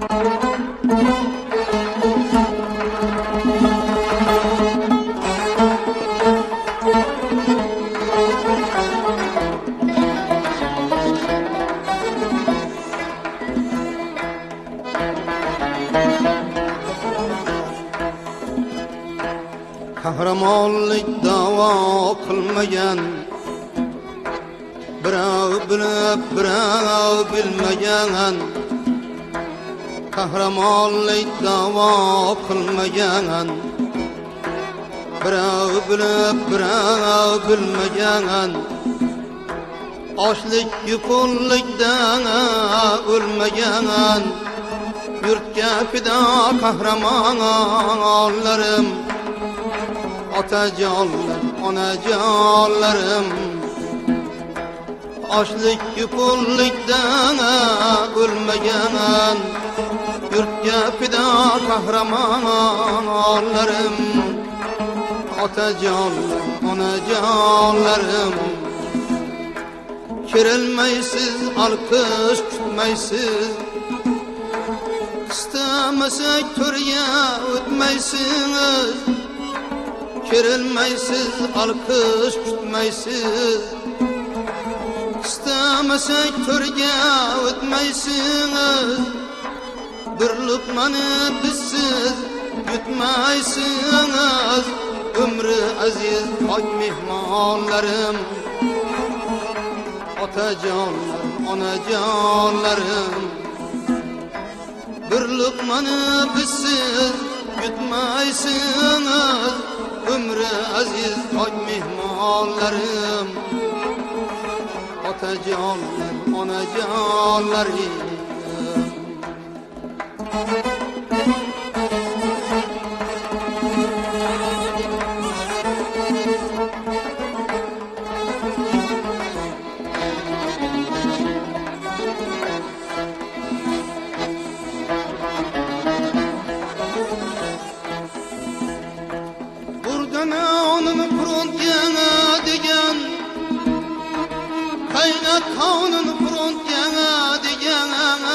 Kahramonlik davo qilmagan, birov bilib birov bilmagan. Kahramonlik davo qilmagan, birov bilib birov bilmagan. Ochlik yupullikdan o'lmagan, yurtga fido qahramonlarim. Otajonlar, onajonlarim, ochlik yupullikdan o'lmagan, yurtga fido qahramonlarim. Otajonlar, onajonlarim, kerilmaysiz, olqish kutmaysiz, istamasak to'rga o'tmaysiz. Kerilmaysiz, olqish kutmaysiz, istamasak to'rga o'tmaysiz. Bir luqmani bizsiz yutmaysiz, umri aziz pok mehmonlarim. Otajonlar, onajonlarim, bir luqmani bizsiz yutmaysiz, umri aziz pok mehmonlarim. Otajonlar, onajonlarim. Qonun frontga degan,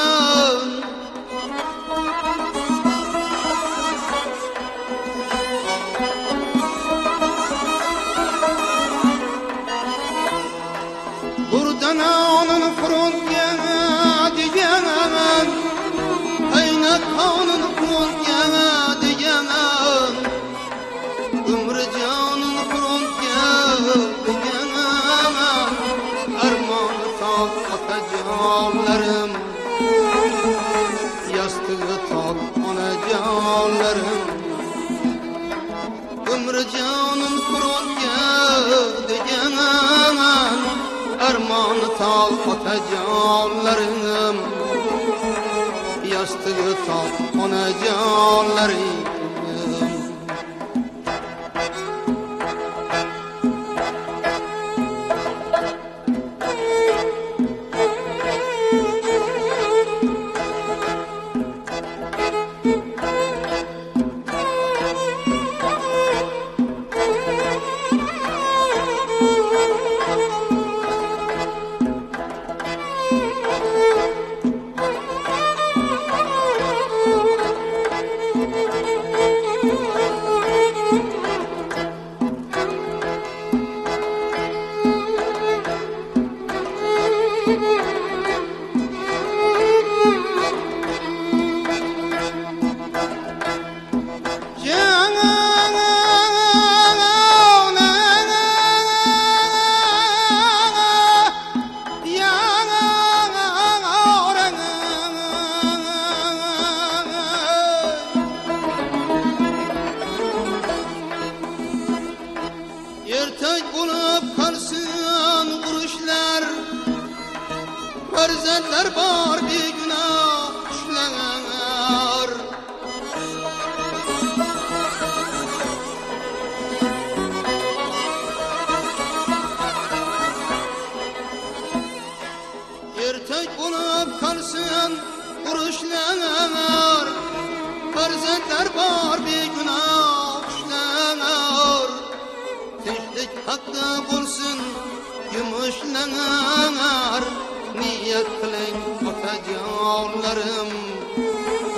buradan onun frontga degan, qayna qonun frontga degan, umri jonun frontga degan. Otajonlarim, yastig'i tok onajonlarim, umri jonim frontga degan, armoni tok otajonlarim, yastig'i tok onajonlarim. Ertak bo'lib qolsin urushlar, farzandlar bor begunoh qushlar. Ertak bo'lib qolsin urushlar, farzandlar bor begunoh qushlar. Tinchlik haqda bo'lsin yumushlar, niyat qiling otajonlarim.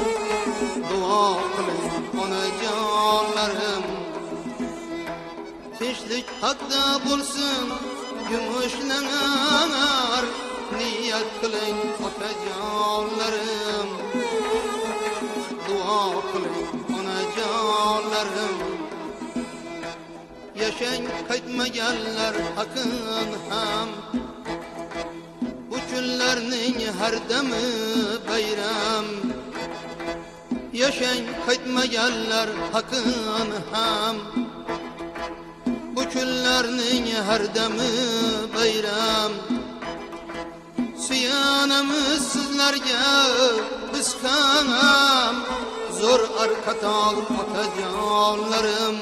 tinchlik haqda bo'lsin yumushlangar niyat qiling otajonlarim duo qiling onajonlarim yashang qaytmaganlar haqqin ham bu kunlarning har dami bayram yashang qaytmaganlar haqqin ham bu kunlarning har dami bayram suyanamiz sizlarga biz ham zo'r arqatol otajonlarim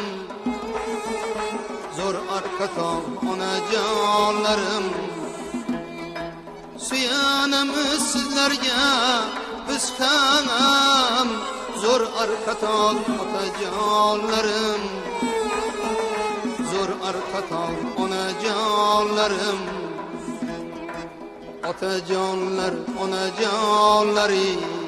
zo'r arqatol onajonlarim suyanamiz sizlarga biz ham zo'r arqatol otajonlarim zo'r arqatol onajonlarim otajonlar onajonlaring